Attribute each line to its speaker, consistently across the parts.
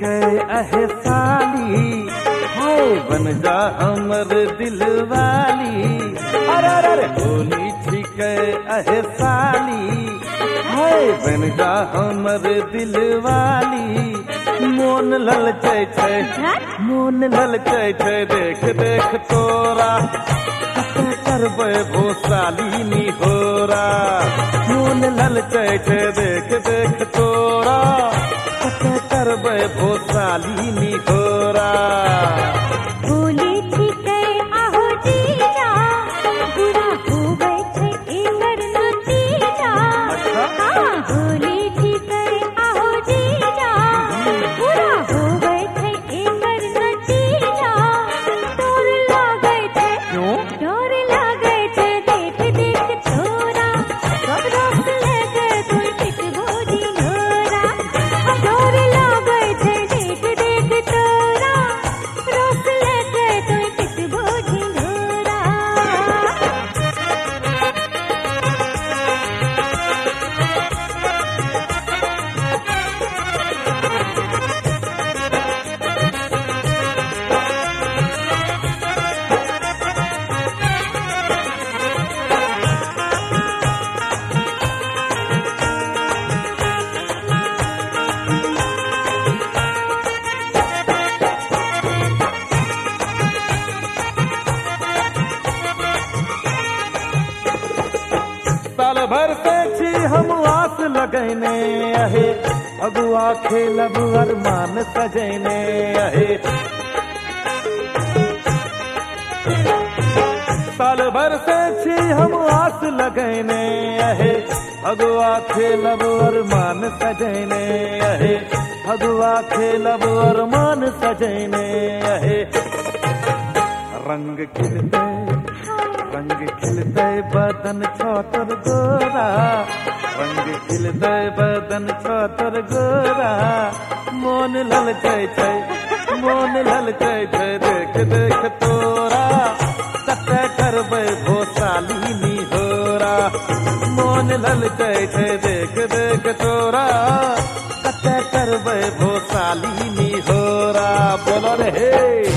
Speaker 1: छिके अहे साली, हाय बन जा हमर दिल वाली। अरे अरे होली छिके अहे साली, हाय बन जा हमर दिल वाली। मोन ललचै छै, मोन ललचै छै, देख देख तोरा कते करबै भोसाली निहोरा। मोन ललचै छै, देख देख तोरा कते करबै भोसाली निहोरा।
Speaker 2: होली छिकै आहो जीजा, बुरा होबै छै एकर नतीजा। हाँ होली छिकै आहो जीजा, बुरा होबै छै एकर नतीजा। डर लागै छै, डर लागै छै, देख देख तोरा सब रस लेके तोर पिटबो ढिढोरा। डर लागै छै, देख देख तोरा रस लेके तोर पिटबो ढिढोरा।
Speaker 1: साल भर से छी हम आस लगैने अहे, अगुआ खेलब अरमान सजैने अहे। साल भर से छी हम आस लगैने अहे, अगुआ खेलब अरमान सजैने अहे। अगुआ खेलब अरमान सजैने अहे। रंग खिलते, रंग खिलते बदन छोतर गोरा, रंग खिलते बदन छोतर गोरा। मोन ललचै छै, मोन ललचै छै, देख देख तोरा कते करबै भोसाली निहोरा। मोन ललचै छै, देख देख तोरा कते करबै भोसाली निहोरा। बोलो रे हे।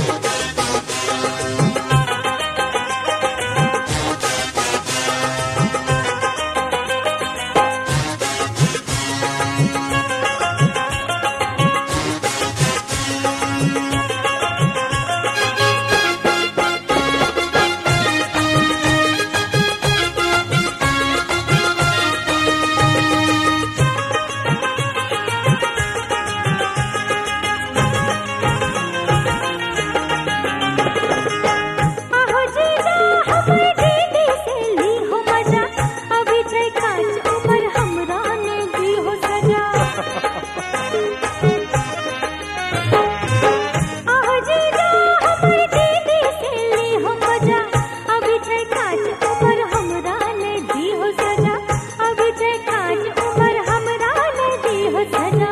Speaker 2: आहो जीजा हमर दीदी से ली हो मजा, अभी छै खास उमर हमरा ने दी हो सजा। आहो जीजा हमर दीदी से ली हो मजा, अभी छै खास उमर हमरा ने दी हो सजा। अभी छै खास उमर हमरा ने दी हो सजा।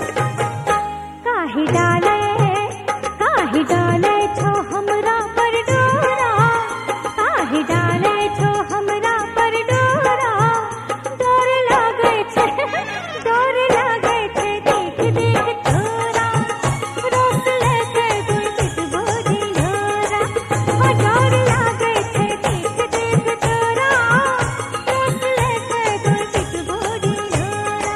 Speaker 2: काहे डाले छो हमरा पर डोरा, काहे डाले छो हमरा पर डोरा। डर लागै छै, डर लागै छै, देख देख तोरा रस लेके तोर पिटबो ढिढोरा। डर लागै छै, देख देख तोरा रस लेके तोर पिटबो ढिढोरा।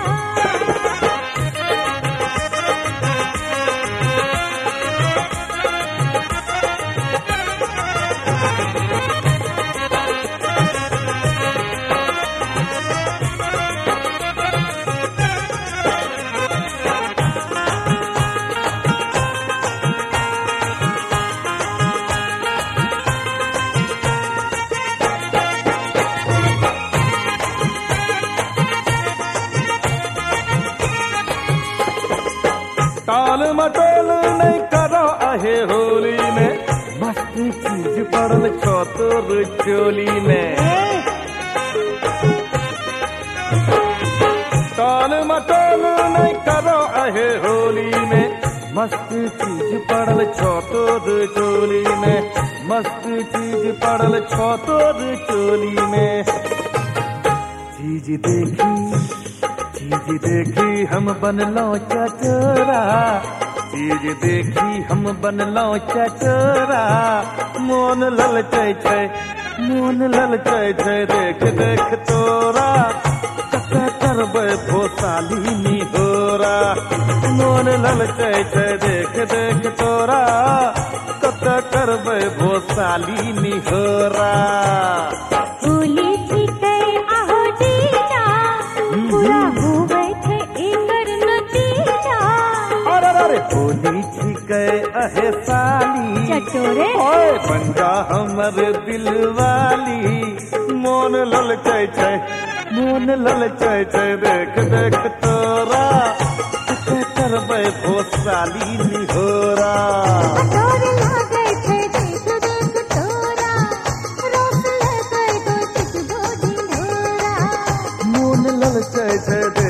Speaker 1: टाल मटोल नहीं करो अहे होली में, मस्त चीज पड़ल छो तोर चोली में। टाल मटोल नहीं करो अहे होली में, मस्त चीज पड़ल छो तोर चोली में। मस्त चीज पड़ल छो तोर चोली में। चीज देखी हम बनलो चटोरा, चीज देखी हम बनलो चटोरा मोन ललचै छै देख देख तोरा कते करबै भोसाली निहोरा मोन ललचै छै देख देख तोरा कते करबै भोसाली निहोरा
Speaker 2: होली छिकै आहो जीजा पूरा होबै छै एकर नतीजा
Speaker 1: अरे होली छिकै अहे साली
Speaker 2: चटोरे
Speaker 1: ओए बंजा हमर दिलवाली मोन ललचै छै देख देख तोरा कते करबै भोसाली निहोरा
Speaker 2: तोर लागै छै देख देख तोरा रोस लगै तो चित दो ढिंढोरा
Speaker 1: मोन ललचै छै